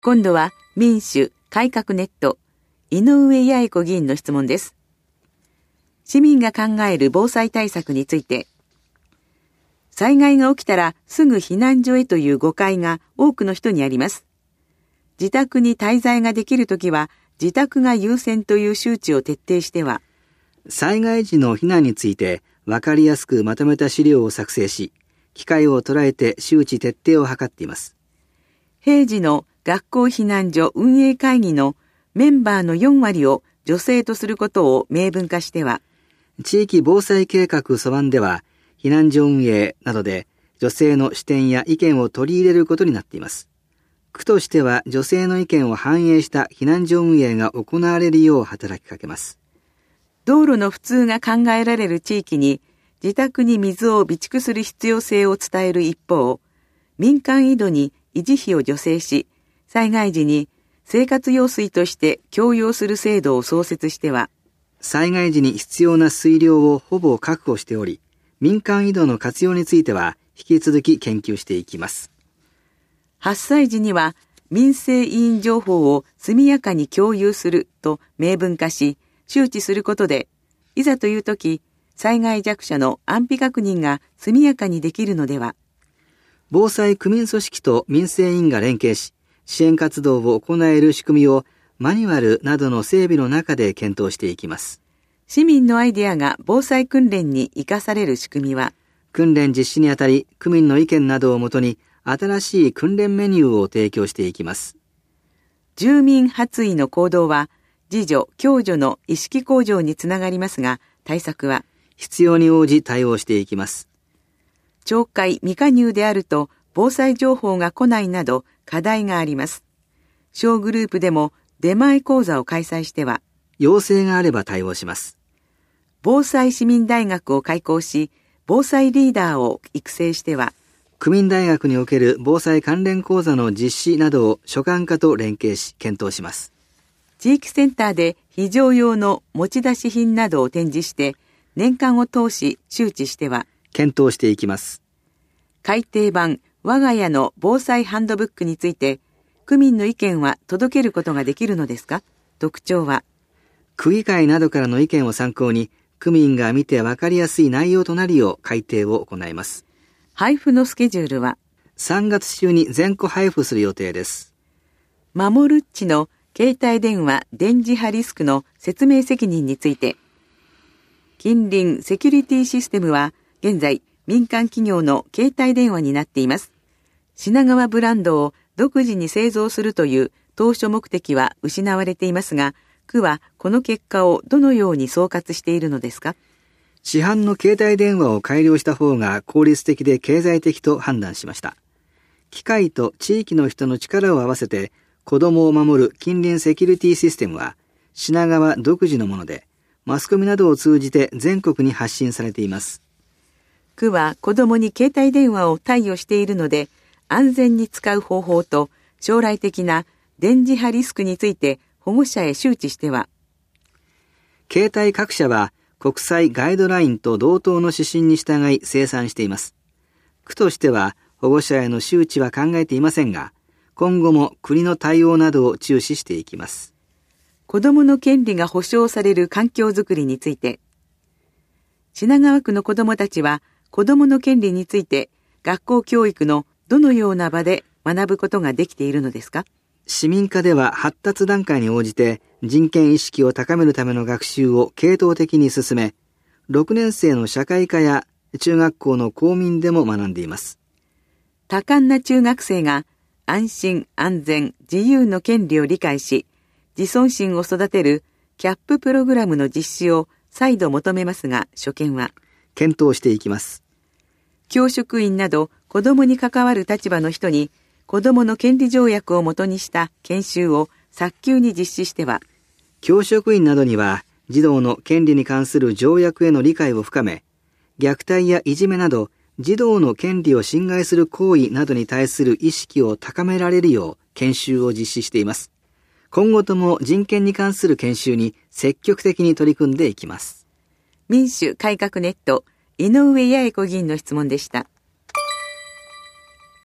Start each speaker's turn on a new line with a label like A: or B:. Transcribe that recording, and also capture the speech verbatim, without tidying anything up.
A: 今度は民主改革ネット、井上八重子議員の質問です。市民が考える防災対策について、災害が起きたらすぐ避難所へという誤解が多くの人にあります。自宅に滞在ができるときは自宅が優先という周知を徹底しては、
B: 災害時の避難について分かりやすくまとめた資料を作成し、機会を捉えて周知徹底を図っています。
A: 平時の学校避難所運営会議のメンバーのよんわりを女性とすることを明文化しては、
B: 地域防災計画素案では避難所運営などで女性の視点や意見を取り入れることになっています。区としては女性の意見を反映した避難所運営が行われるよう働きかけます。
A: 道路の不通が考えられる地域に自宅に水を備蓄する必要性を伝える一方、民間井戸に維持費を助成し、災害時に生活用水として供用する制度を創設しては、
B: 災害時に必要な水量をほぼ確保しており、民間井戸の活用については引き続き研究していきます。
A: 発災時には民生委員情報を速やかに共有すると明文化し、周知することで、いざという時、災害弱者の安否確認が速やかにできるのでは。
B: 防災区民組織と民生委員が連携し、支援活動を行える仕組みをマニュアルなどの整備の中で検討していきます。
A: 市民のアイデアが防災訓練に生かされる仕組みは、
B: 訓練実施にあたり区民の意見などをもとに新しい訓練メニューを提供していきます。
A: 住民発意の行動は自助・共助の意識向上につながりますが、対策は
B: 必要に応じ対応していきます。
A: 懲戒未加入であると防災情報が来ないなど課題があります。小グループでも出前講座を開催しては、
B: 要請があれば対応します。
A: 防災市民大学を開講し、防災リーダーを育成しては、
B: 区民大学における防災関連講座の実施などを所管課と連携し検討します。
A: 地域センターで非常用の持ち出し品などを展示して、年間を通し周知しては、
B: 検討していきます。
A: 改訂版我が家の防災ハンドブックについて、区民の意見は届けることができるのですか？特徴は、
B: 区議会などからの意見を参考に、区民が見て分かりやすい内容となるよう改訂を行います。
A: 配布のスケジュールは
B: さんがつ中に全戸配布する予定です。
A: 守るっちの携帯電話電磁波リスクの説明責任について、近隣セキュリティシステムは現在民間企業の携帯電話になっています。品川ブランドを独自に製造するという当初目的は失われていますが、区はこの結果をどのように総括しているのですか？
B: 市販の携帯電話を改良した方が効率的で経済的と判断しました。機械と地域の人の力を合わせて子どもを守る近隣セキュリティシステムは品川独自のもので、マスコミなどを通じて全国に発信されています。
A: 区は子どもに携帯電話を貸与しているので、安全に使う方法と将来的な電磁波リスクについて保護者へ周知しては、
B: 携帯各社は国際ガイドラインと同等の指針に従い生産しています。区としては保護者への周知は考えていませんが、今後も国の対応などを注視していきます。
A: 子どもの権利が保障される環境づくりについて、品川区の子どもたちは子どもの権利について学校教育のどのような場で学ぶことができているのですか？
B: 市民課では発達段階に応じて人権意識を高めるための学習を系統的に進め、ろくねん生の社会科や中学校の公民でも学んでいます。
A: 多感な中学生が安心安全自由の権利を理解し、自尊心を育てるキャッププログラムの実施を再度求めますが、所見は
B: 検討していきます。
A: 教職員など子どもに関わる立場の人に子どもの権利条約をもとにした研修を早急に実施しては、
B: 教職員などには児童の権利に関する条約への理解を深め、虐待やいじめなど児童の権利を侵害する行為などに対する意識を高められるよう研修を実施しています。今後とも人権に関する研修に積極的に取り組んでいきます。
A: 民主改革ネット、井上八重子議員の質問でした。